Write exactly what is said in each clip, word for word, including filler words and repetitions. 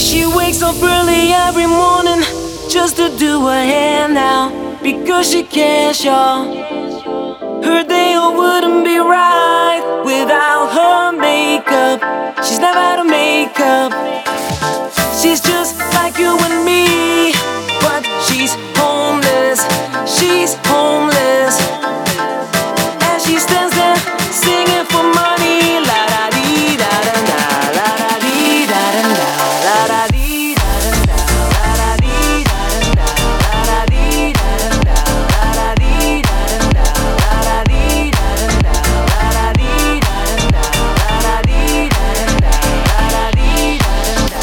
She wakes up early every morning just to do her hair now, because she cares, y'all. Her day wouldn't be right without her makeup. She's never had a makeup. She's just like you and me, but she's homeless. She's homeless. And she stands there singing for money. La da dee da da da, la da dee da da da, la da dee da da da, la da dee da da da, la da dee da da da, la da dee da da da, la da dee da da da, la da dee da da da, la da dee da da da, la da dee da da da.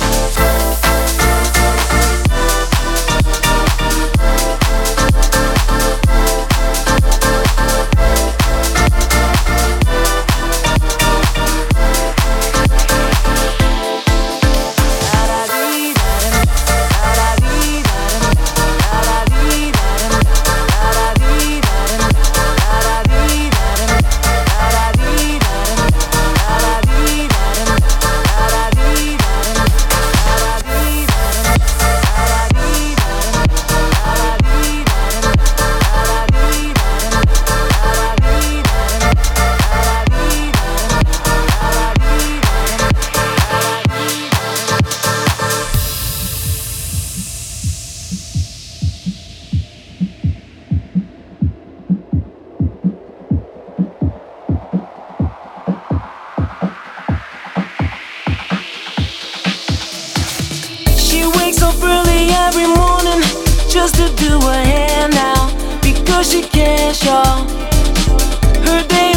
She wakes up early every morning just to do her hair now, because she cares, y'all. Her day